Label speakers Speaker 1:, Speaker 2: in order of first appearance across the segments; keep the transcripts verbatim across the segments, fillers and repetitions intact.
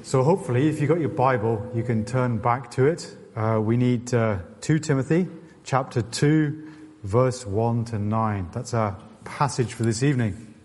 Speaker 1: So hopefully, if you've got your Bible, you can turn back to it. Uh, we need uh, Second Timothy chapter two, verse one to nine. That's our passage for this evening.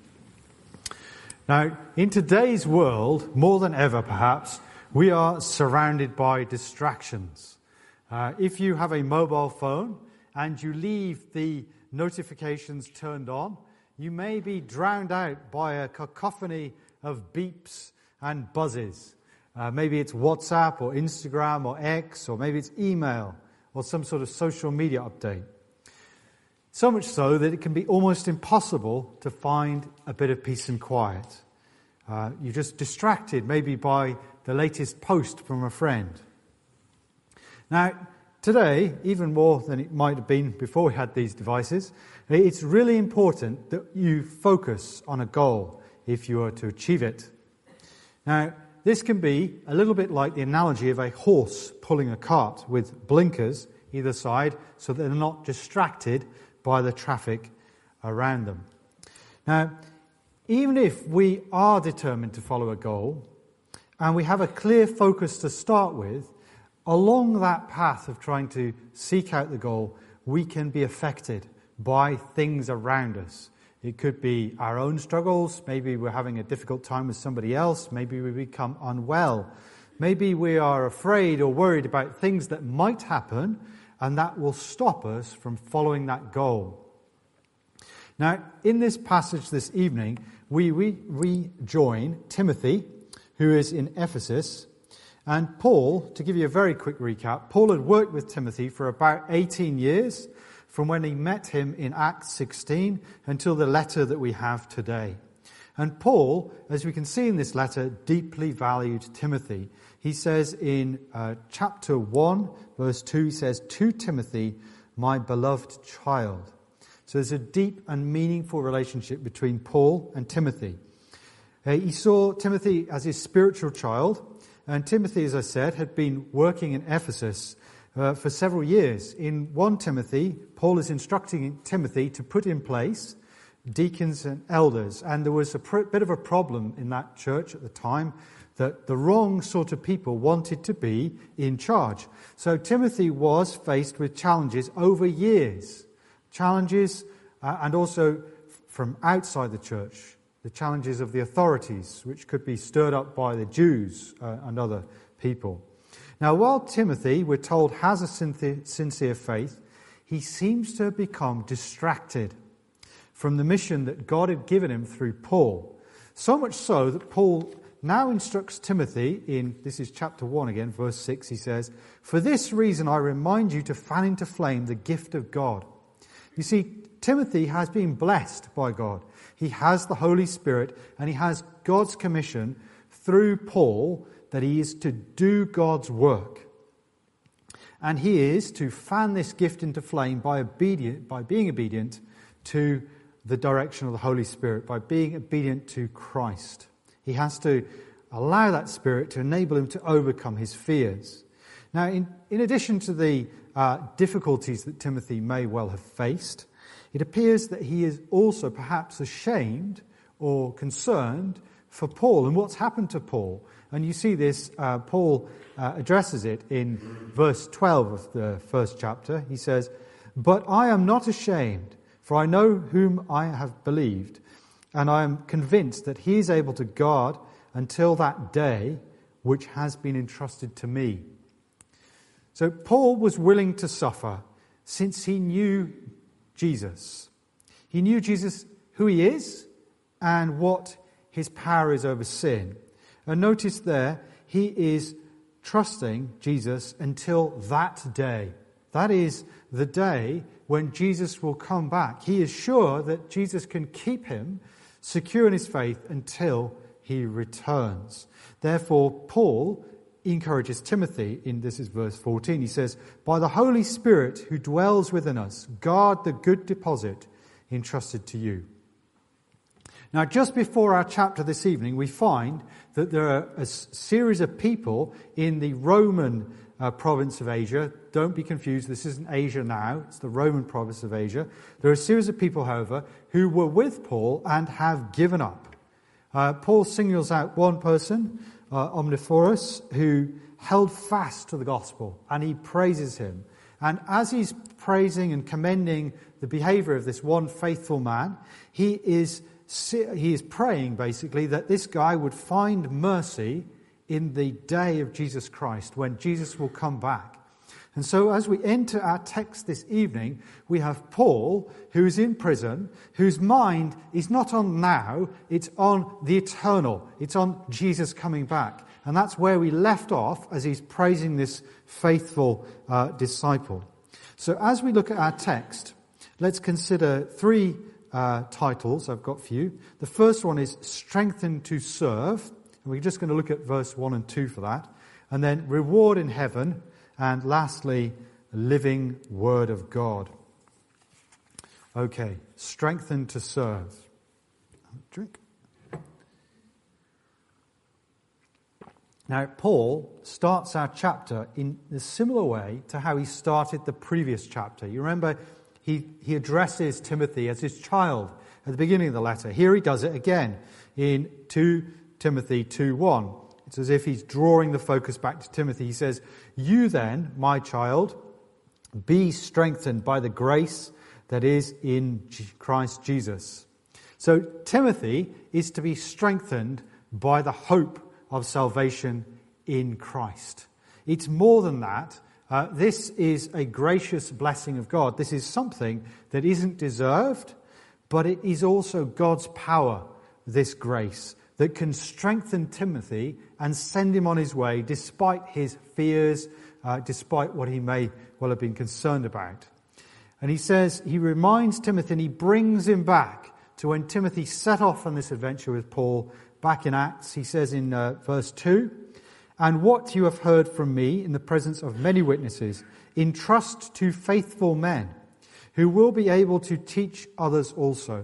Speaker 1: Now, in today's world, more than ever perhaps, we are surrounded by distractions. Uh, if you have a mobile phone and you leave the notifications turned on, you may be drowned out by a cacophony of beeps and buzzes. Uh, maybe it's WhatsApp or Instagram or X, or maybe it's email or some sort of social media update. So much so that it can be almost impossible to find a bit of peace and quiet. Uh, you're just distracted maybe by the latest post from a friend. Now, today, even more than it might have been before we had these devices, it's really important that you focus on a goal if you are to achieve it. Now, this can be a little bit like the analogy of a horse pulling a cart with blinkers either side so that they're not distracted by the traffic around them. Now, even if we are determined to follow a goal and we have a clear focus to start with, along that path of trying to seek out the goal, we can be affected by things around us. It could be our own struggles. Maybe we're having a difficult time with somebody else. Maybe we become unwell. Maybe we are afraid or worried about things that might happen, and that will stop us from following that goal. Now, in this passage this evening, we rejoin Timothy, who is in Ephesus. And Paul, to give you a very quick recap, Paul had worked with Timothy for about eighteen years, from when he met him in Acts sixteen until the letter that we have today. And Paul, as we can see in this letter, deeply valued Timothy. He says in uh, chapter one, verse two, he says, "To Timothy, my beloved child." So there's a deep and meaningful relationship between Paul and Timothy. Uh, he saw Timothy as his spiritual child, and Timothy, as I said, had been working in Ephesus Uh, for several years. In First Timothy, Paul is instructing Timothy to put in place deacons and elders. And there was a pr- bit of a problem in that church at the time that the wrong sort of people wanted to be in charge. So Timothy was faced with challenges over years. Challenges uh, and also f- from outside the church. The challenges of the authorities, which could be stirred up by the Jews uh, and other people. Now, while Timothy, we're told, has a sincere faith, he seems to have become distracted from the mission that God had given him through Paul. So much so that Paul now instructs Timothy in, this is chapter one again, verse six, he says, "For this reason I remind you to fan into flame the gift of God." You see, Timothy has been blessed by God. He has the Holy Spirit, and he has God's commission through Paul that he is to do God's work. And he is to fan this gift into flame by obedient, by being obedient to the direction of the Holy Spirit, by being obedient to Christ. He has to allow that Spirit to enable him to overcome his fears. Now, in, in addition to the uh, difficulties that Timothy may well have faced, it appears that he is also perhaps ashamed or concerned for Paul and what's happened to Paul. And you see this, uh, Paul uh, addresses it in verse twelve of the first chapter. He says, "But I am not ashamed, for I know whom I have believed, and I am convinced that he is able to guard until that day which has been entrusted to me." So Paul was willing to suffer since he knew Jesus. He knew Jesus, who he is, and what his power is over sin. And notice there, he is trusting Jesus until that day. That is the day when Jesus will come back. He is sure that Jesus can keep him secure in his faith until he returns. Therefore, Paul encourages Timothy, in this is verse fourteen, he says, "By the Holy Spirit who dwells within us, guard the good deposit entrusted to you." Now, just before our chapter this evening, we find that there are a series of people in the Roman uh, province of Asia. Don't be confused, this isn't Asia now, it's the Roman province of Asia. There are a series of people, however, who were with Paul and have given up. Uh, Paul singles out one person, uh, Omniphorus, who held fast to the gospel, and he praises him. And as he's praising and commending the behavior of this one faithful man, he is he is praying basically that this guy would find mercy in the day of Jesus Christ, when Jesus will come back. And so as we enter our text this evening, we have Paul, who is in prison, whose mind is not on now, it's on the eternal. It's on Jesus coming back. And that's where we left off as he's praising this faithful uh, disciple. So as we look at our text, let's consider three uh, titles I've got for you. The first one is Strengthened to Serve. And we're just going to look at verse one and two for that. And then Reward in Heaven. And lastly, Living Word of God. Okay, Strengthened to Serve. Drink. Now, Paul starts our chapter in a similar way to how he started the previous chapter. You remember, he, he addresses Timothy as his child at the beginning of the letter. Here he does it again in Second Timothy two one. It's as if he's drawing the focus back to Timothy. He says, "You then, my child, be strengthened by the grace that is in Christ Jesus." So Timothy is to be strengthened by the hope of salvation in Christ. It's more than that. Uh, this is a gracious blessing of God. This is something that isn't deserved, but it is also God's power, this grace, that can strengthen Timothy and send him on his way despite his fears, uh, despite what he may well have been concerned about. And he says, he reminds Timothy and he brings him back to when Timothy set off on this adventure with Paul back in Acts. He says in uh, verse two, "And what you have heard from me in the presence of many witnesses, entrust to faithful men who will be able to teach others also."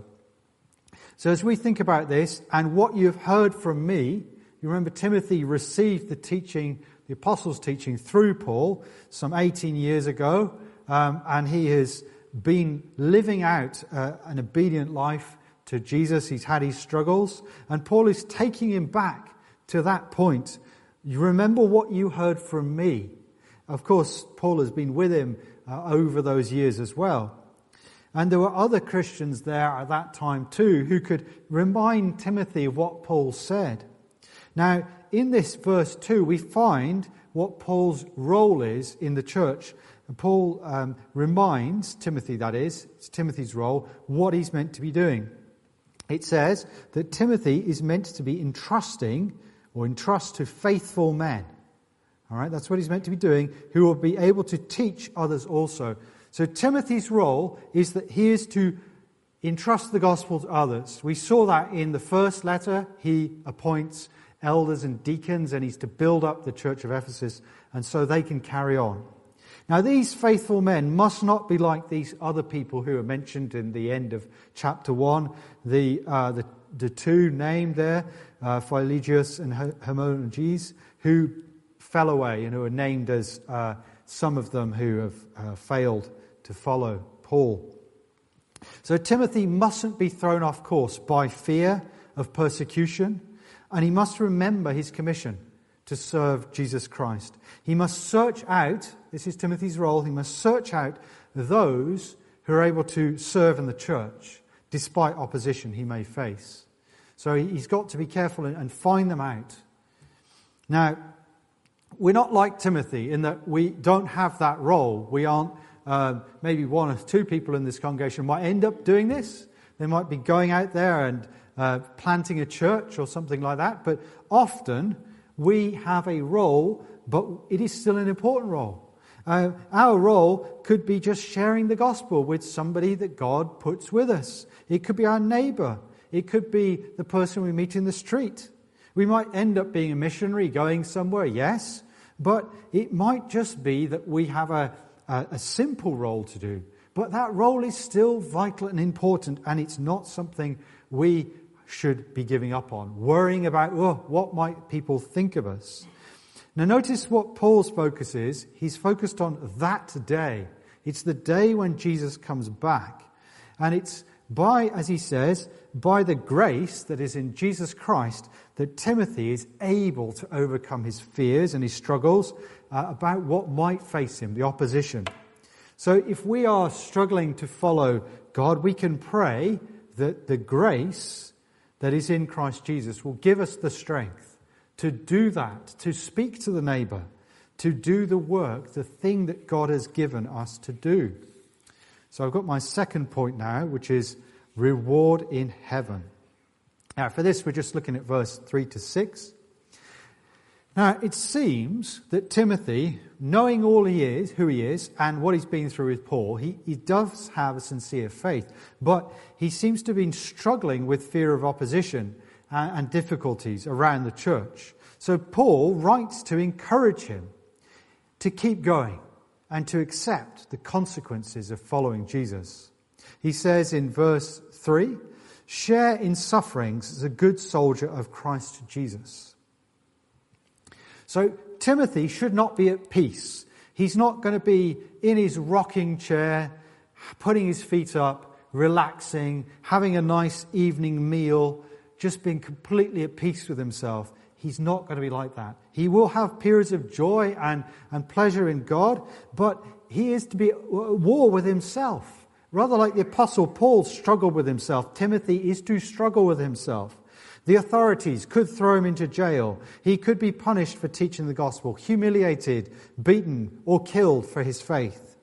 Speaker 1: So as we think about this, and what you have heard from me, you remember Timothy received the teaching, the apostles' teaching through Paul some eighteen years ago, um, and he has been living out uh, an obedient life to Jesus. He's had his struggles, and Paul is taking him back to that point. You remember what you heard from me. Of course, Paul has been with him uh, over those years as well. And there were other Christians there at that time too who could remind Timothy of what Paul said. Now, in this verse two, we find what Paul's role is in the church. And Paul um, reminds Timothy, that is, it's Timothy's role, what he's meant to be doing. It says that Timothy is meant to be entrusting or entrust to faithful men. All right, that's what he's meant to be doing, who will be able to teach others also. So Timothy's role is that he is to entrust the gospel to others. We saw that in the first letter. He appoints elders and deacons, and he's to build up the church of Ephesus, and so they can carry on. Now, these faithful men must not be like these other people who are mentioned in the end of chapter one. The uh, the, the two named there, uh, Philologus and Hermogenes, who fell away and who are named as uh, some of them who have uh, failed to follow Paul. So Timothy mustn't be thrown off course by fear of persecution, and he must remember his commission to serve Jesus Christ. He must search out, this is Timothy's role, he must search out those who are able to serve in the church despite opposition he may face. So he's got to be careful and find them out. Now, we're not like Timothy in that we don't have that role. We aren't, uh, maybe one or two people in this congregation might end up doing this. They might be going out there and uh, planting a church or something like that. But often we have a role, but it is still an important role. Uh, our role could be just sharing the gospel with somebody that God puts with us. It could be our neighbor. It could be the person we meet in the street. We might end up being a missionary going somewhere, yes, but it might just be that we have a, a, a simple role to do. But that role is still vital and important, and it's not something we should be giving up on, worrying about, oh, what might people think of us? Now notice what Paul's focus is. He's focused on that day. It's the day when Jesus comes back. And it's by, as he says, by the grace that is in Jesus Christ, that Timothy is able to overcome his fears and his struggles uh, about what might face him, the opposition. So if we are struggling to follow God, we can pray that the grace that is in Christ Jesus will give us the strength to do that, to speak to the neighbour, to do the work, the thing that God has given us to do. So I've got my second point now, which is reward in heaven. Now, for this, we're just looking at verse three to six. Now, it seems that Timothy, knowing all he is, who he is, and what he's been through with Paul, he, he does have a sincere faith. But he seems to have been struggling with fear of opposition and, and difficulties around the church. So Paul writes to encourage him to keep going and to accept the consequences of following Jesus. He says in verse three, share in sufferings as a good soldier of Christ Jesus. So Timothy should not be at peace. He's not going to be in his rocking chair, putting his feet up, relaxing, having a nice evening meal, just being completely at peace with himself. He's not going to be like that. He will have periods of joy and, and pleasure in God, but he is to be at war with himself. Rather like the Apostle Paul struggled with himself, Timothy is to struggle with himself. The authorities could throw him into jail. He could be punished for teaching the gospel, humiliated, beaten, or killed for his faith.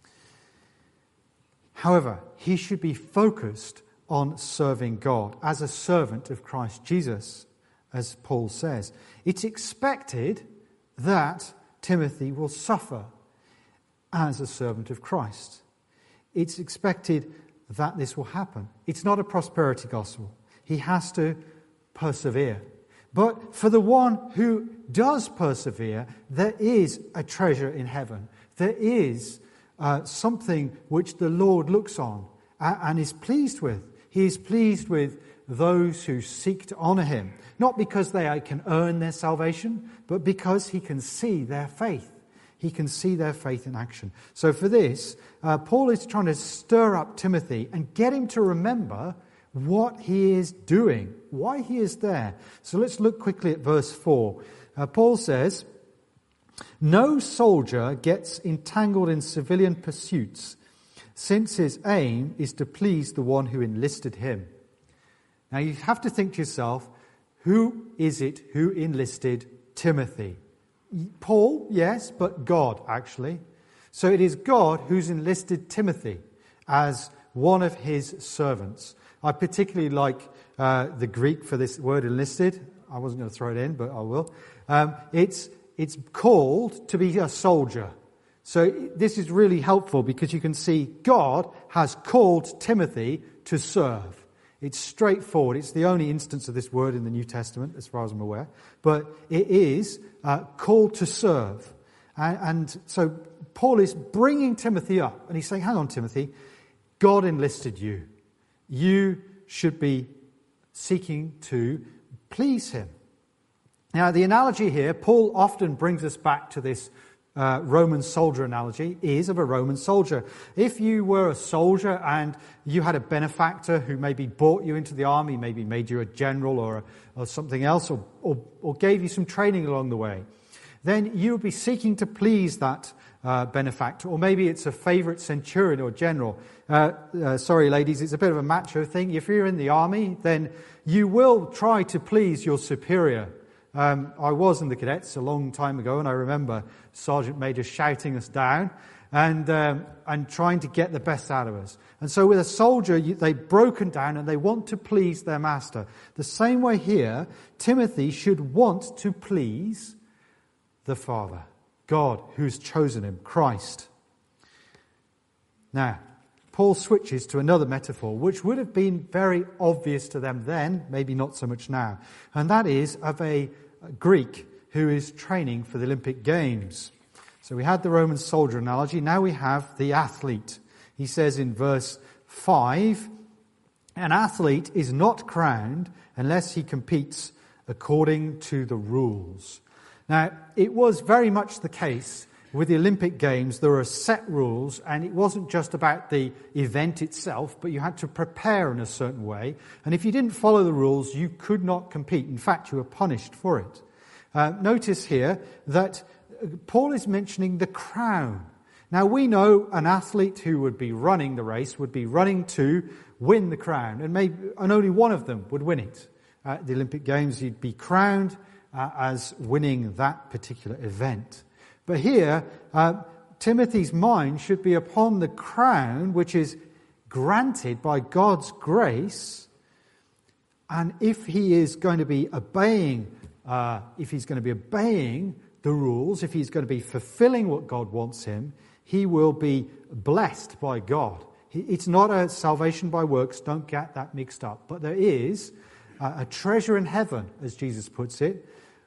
Speaker 1: However, he should be focused on serving God as a servant of Christ Jesus. As Paul says, it's expected that Timothy will suffer as a servant of Christ. It's expected that this will happen. It's not a prosperity gospel. He has to persevere. But for the one who does persevere, there is a treasure in heaven. There is uh, something which the Lord looks on and, and is pleased with. He is pleased with those who seek to honour him, not because they can earn their salvation, but because he can see their faith. He can see their faith in action. So for this, uh, Paul is trying to stir up Timothy and get him to remember what he is doing, why he is there. So let's look quickly at verse four. Uh, Paul says, no soldier gets entangled in civilian pursuits, since his aim is to please the one who enlisted him. Now you have to think to yourself, who is it who enlisted Timothy? Paul, yes, but God, actually. So it is God who's enlisted Timothy as one of his servants. I particularly like uh, the Greek for this word enlisted. I wasn't going to throw it in, but I will. Um, it's, it's called to be a soldier. So this is really helpful because you can see God has called Timothy to serve. It's straightforward. It's the only instance of this word in the New Testament, as far as I'm aware. But it is uh, called to serve. And, and so Paul is bringing Timothy up. And he's saying, hang on, Timothy, God enlisted you. You should be seeking to please him. Now, the analogy here, Paul often brings us back to this Uh, Roman soldier analogy, is of a Roman soldier. If you were a soldier and you had a benefactor who maybe brought you into the army, maybe made you a general or, or something else, or, or, or gave you some training along the way, then you would be seeking to please that uh, benefactor. Or maybe it's a favorite centurion or general. Uh, uh, sorry, ladies, it's a bit of a macho thing. If you're in the army, then you will try to please your superior. Um, I was in the cadets a long time ago, and I remember Sergeant Major shouting us down and um, and trying to get the best out of us. And so with a soldier, you, they've broken down and they want to please their master. The same way here, Timothy should want to please the Father, God, who's chosen him, Christ. Now, Paul switches to another metaphor, which would have been very obvious to them then, maybe not so much now. And that is of a Greek who is training for the Olympic Games. So we had the Roman soldier analogy. Now we have the athlete. He says in verse five, an athlete is not crowned unless he competes according to the rules. Now, it was very much the case with the Olympic Games, there are set rules, and it wasn't just about the event itself, but you had to prepare in a certain way. And if you didn't follow the rules, you could not compete. In fact, you were punished for it. Uh, notice here that Paul is mentioning the crown. Now, we know an athlete who would be running the race would be running to win the crown, and maybe and only one of them would win it. At the Olympic Games, he'd be crowned uh, as winning that particular event. But here, uh, Timothy's mind should be upon the crown which is granted by God's grace. And if he is going to be obeying, uh, if he's going to be obeying the rules, if he's going to be fulfilling what God wants him, he will be blessed by God. It's not a salvation by works, don't get that mixed up. But there is a treasure in heaven, as Jesus puts it,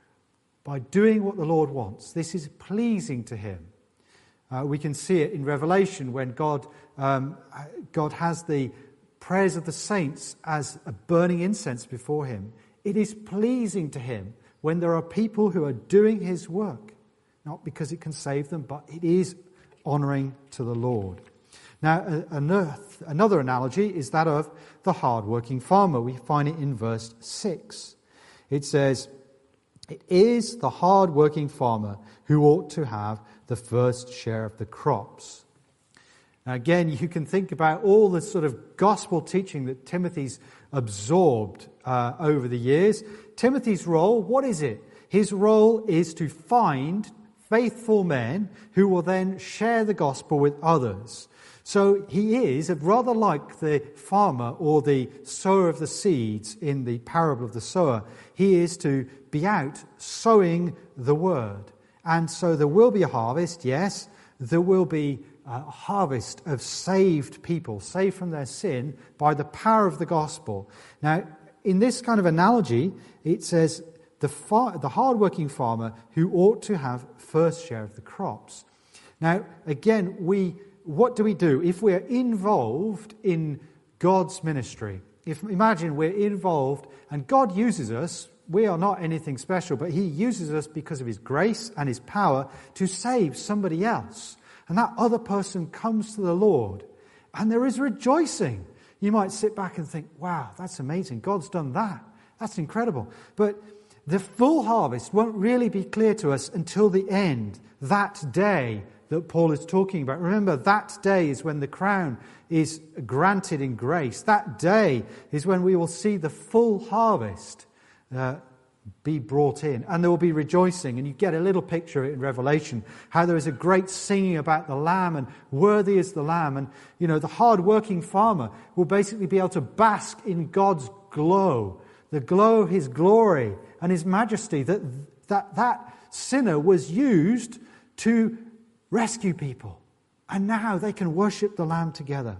Speaker 1: by doing what the Lord wants. This is pleasing to him. Uh, we can see it in Revelation when God, um, God has the prayers of the saints as a burning incense before him. It is pleasing to him when there are people who are doing his work, not because it can save them, but it is honouring to the Lord. Now, another analogy is that of the hard-working farmer. We find it in verse six. It says, "It is the hard-working farmer who ought to have the first share of the crops." Now, again, you can think about all the sort of gospel teaching that Timothy's absorbed uh, over the years. Timothy's role, what is it? His role is to find faithful men who will then share the gospel with others. So he is rather like the farmer or the sower of the seeds in the parable of the sower. He is to be out sowing the word. And so there will be a harvest, yes. There will be a harvest of saved people, saved from their sin by the power of the gospel. Now, in this kind of analogy, it says the, far, the hard-working farmer who ought to have first share of the crops. Now, again, we... What do we do if we're involved in God's ministry? If imagine we're involved and God uses us, we are not anything special, but he uses us because of his grace and his power to save somebody else. And that other person comes to the Lord and there is rejoicing. You might sit back and think, wow, that's amazing. God's done that. That's incredible. But the full harvest won't really be clear to us until the end, that day that Paul is talking about. Remember, that day is when the crown is granted in grace. That day is when we will see the full harvest uh, be brought in. And there will be rejoicing. And you get a little picture of it in Revelation, how there is a great singing about the Lamb and worthy is the Lamb. And, you know, the hard-working farmer will basically be able to bask in God's glow, the glow of his glory and his majesty, that that, that sinner was used to rescue people. And now they can worship the Lamb together.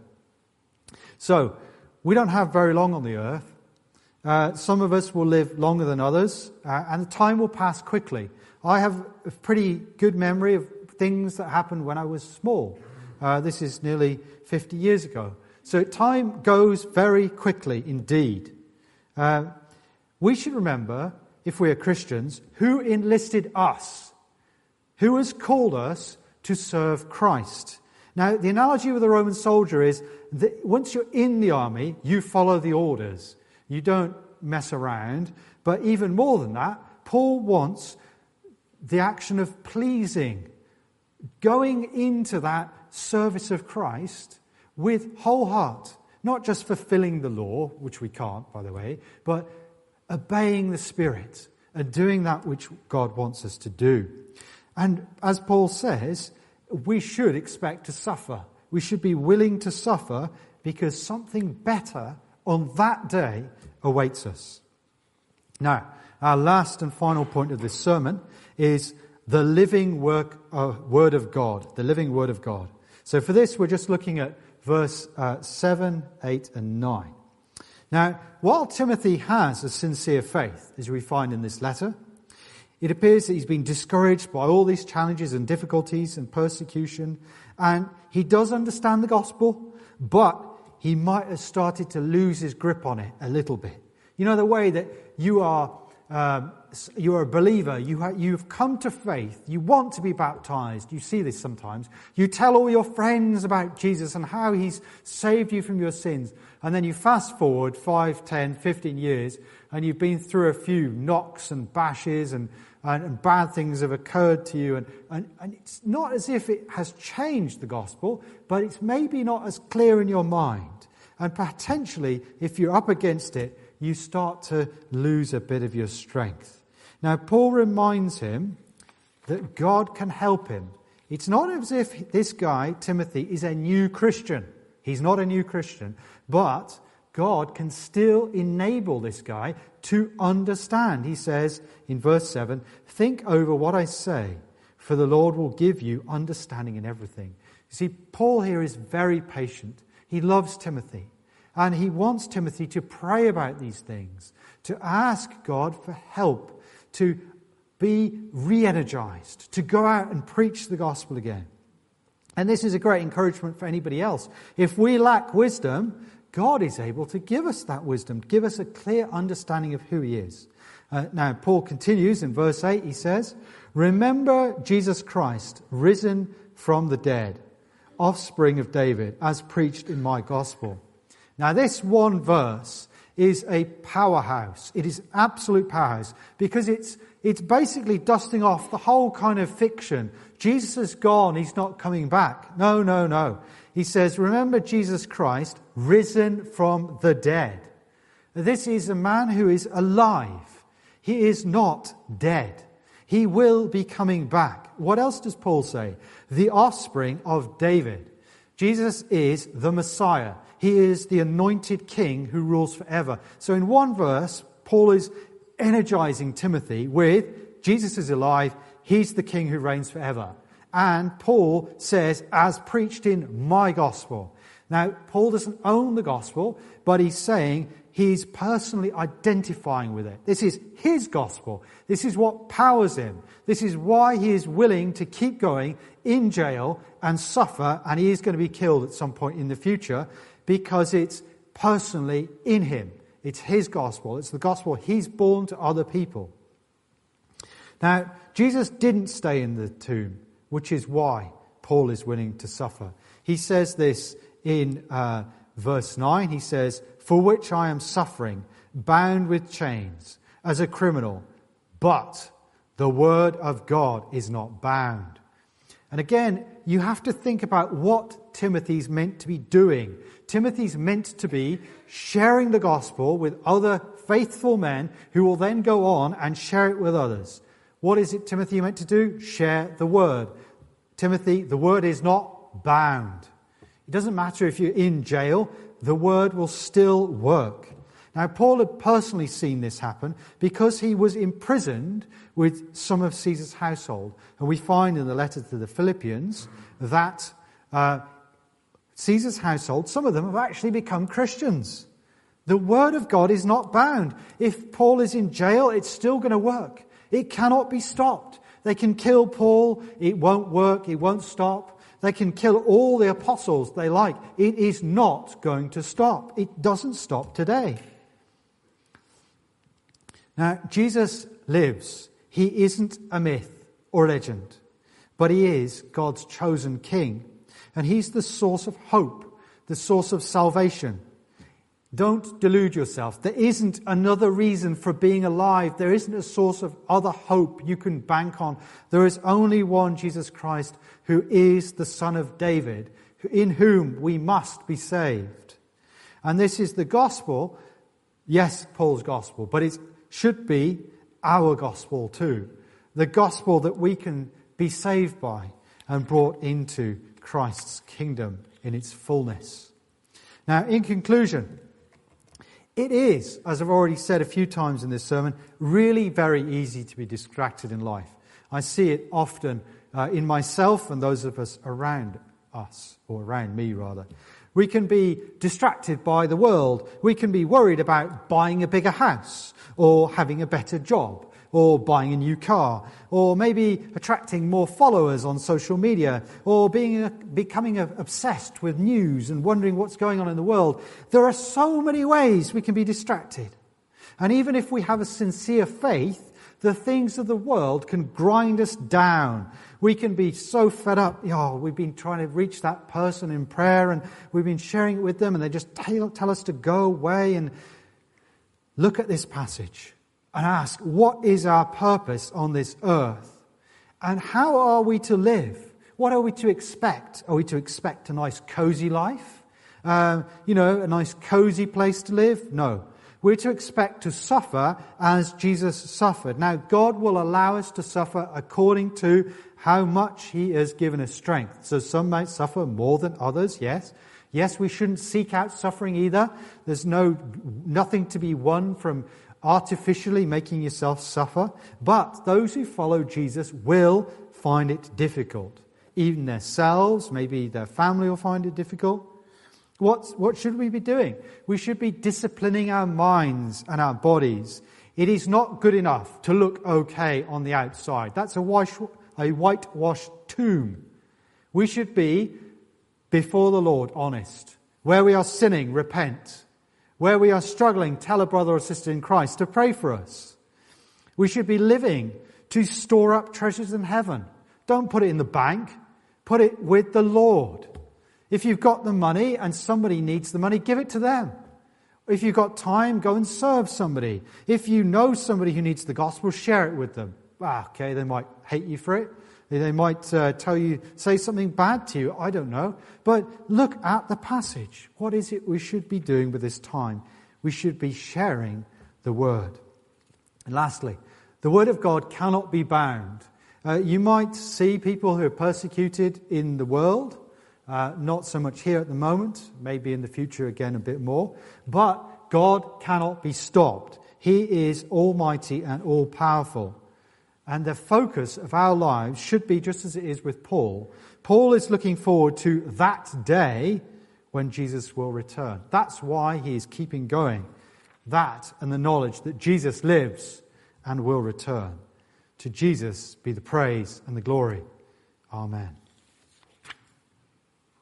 Speaker 1: So, we don't have very long on the earth. Uh, some of us will live longer than others, uh, and the time will pass quickly. I have a pretty good memory of things that happened when I was small. Uh, this is nearly fifty years ago. So time goes very quickly indeed. Uh, we should remember, if we are Christians, who enlisted us, who has called us to serve Christ. Now, the analogy with the Roman soldier is that once you're in the army, you follow the orders. You don't mess around. But even more than that, Paul wants the action of pleasing, going into that service of Christ with whole heart, not just fulfilling the law, which we can't, by the way, but obeying the Spirit and doing that which God wants us to do. And as Paul says, we should expect to suffer. We should be willing to suffer because something better on that day awaits us. Now, our last and final point of this sermon is the living work, uh, Word of God. The living Word of God. So for this, we're just looking at verse uh, seven, eight, and nine. Now, while Timothy has a sincere faith, as we find in this letter, it appears that he's been discouraged by all these challenges and difficulties and persecution, and he does understand the gospel, but he might have started to lose his grip on it a little bit. You know, the way that you are um, you're a believer, you ha- you've come to faith, you want to be baptized, you see this sometimes, you tell all your friends about Jesus and how he's saved you from your sins, and then you fast forward five, ten, fifteen years, and you've been through a few knocks and bashes, and, and, and bad things have occurred to you, and, and, and it's not as if it has changed the gospel, but it's maybe not as clear in your mind. And potentially, if you're up against it, you start to lose a bit of your strength. Now, Paul reminds him that God can help him. It's not as if this guy, Timothy, is a new Christian. He's not a new Christian. But God can still enable this guy to understand. He says in verse seven, "Think over what I say, for the Lord will give you understanding in everything." You see, Paul here is very patient. He loves Timothy. And he wants Timothy to pray about these things, to ask God for help, to be re-energized, to go out and preach the gospel again. And this is a great encouragement for anybody else. If we lack wisdom, God is able to give us that wisdom, give us a clear understanding of who he is. Uh, now, Paul continues in verse eight, he says, "Remember Jesus Christ, risen from the dead, offspring of David, as preached in my gospel." Now, this one verse is a powerhouse. It is absolute powerhouse because it's it's basically dusting off the whole kind of fiction. Jesus is gone, he's not coming back. No, no, no. He says, remember Jesus Christ, risen from the dead. This is a man who is alive. He is not dead. He will be coming back. What else does Paul say? The offspring of David. Jesus is the Messiah. He is the anointed king who rules forever. So in one verse, Paul is energizing Timothy with Jesus is alive, he's the king who reigns forever. And Paul says, as preached in my gospel. Now, Paul doesn't own the gospel, but he's saying he's personally identifying with it. This is his gospel. This is what powers him. This is why he is willing to keep going in jail and suffer, and he is going to be killed at some point in the future, because it's personally in him. It's his gospel. It's the gospel he's borne to other people. Now, Jesus didn't stay in the tomb, which is why Paul is willing to suffer. He says this in uh, verse nine. He says, "For which I am suffering, bound with chains, as a criminal. But the word of God is not bound." And again, you have to think about what Timothy's meant to be doing. Timothy's meant to be sharing the gospel with other faithful men who will then go on and share it with others. What is it Timothy meant to do? Share the word. Timothy, the word is not bound. It doesn't matter if you're in jail, the word will still work. Now, Paul had personally seen this happen because he was imprisoned with some of Caesar's household. And we find in the letter to the Philippians that uh, Caesar's household, some of them have actually become Christians. The word of God is not bound. If Paul is in jail, it's still going to work. It cannot be stopped. They can kill Paul, it won't work, it won't stop. They can kill all the apostles they like. It is not going to stop. It doesn't stop today. Now, Jesus lives. He isn't a myth or legend, but he is God's chosen king. And he's the source of hope, the source of salvation. Don't delude yourself. There isn't another reason for being alive. There isn't a source of other hope you can bank on. There is only one, Jesus Christ, who is the Son of David, in whom we must be saved. And this is the gospel. Yes, Paul's gospel, but it should be our gospel too. The gospel that we can be saved by and brought into Christ's kingdom in its fullness. Now, in conclusion, it is, as I've already said a few times in this sermon, really very easy to be distracted in life. I see it often uh, in myself and those of us around us, or around me rather. We can be distracted by the world. We can be worried about buying a bigger house, or having a better job, or buying a new car, or maybe attracting more followers on social media, or being becoming obsessed with news and wondering what's going on in the world. There are so many ways we can be distracted. And even if we have a sincere faith, the things of the world can grind us down. We can be so fed up. Oh, we've been trying to reach that person in prayer and we've been sharing it with them and they just tell, tell us to go away. And look at this passage and ask, what is our purpose on this earth? And how are we to live? What are we to expect? Are we to expect a nice cozy life? Uh, you know, a nice cozy place to live? No. We're to expect to suffer as Jesus suffered. Now, God will allow us to suffer according to how much He has given us strength. So some might suffer more than others, yes. Yes, we shouldn't seek out suffering either. There's no nothing to be won from artificially making yourself suffer. But those who follow Jesus will find it difficult. Even themselves, maybe their family will find it difficult. What, what should we be doing? We should be disciplining our minds and our bodies. It is not good enough to look okay on the outside. That's a, wash, a whitewashed tomb. We should be, before the Lord, honest. Where we are sinning, repent. Where we are struggling, tell a brother or sister in Christ to pray for us. We should be living to store up treasures in heaven. Don't put it in the bank. Put it with the Lord. If you've got the money and somebody needs the money, give it to them. If you've got time, go and serve somebody. If you know somebody who needs the gospel, share it with them. Ah, okay, they might hate you for it. They might uh, tell you, say something bad to you. I don't know. But look at the passage. What is it we should be doing with this time? We should be sharing the word. And lastly, the word of God cannot be bound. Uh, you might see people who are persecuted in the world. Uh, not so much here at the moment, maybe in the future again a bit more. But God cannot be stopped. He is almighty and all-powerful. And the focus of our lives should be just as it is with Paul. Paul is looking forward to that day when Jesus will return. That's why he is keeping going. That and the knowledge that Jesus lives and will return. To Jesus be the praise and the glory. Amen.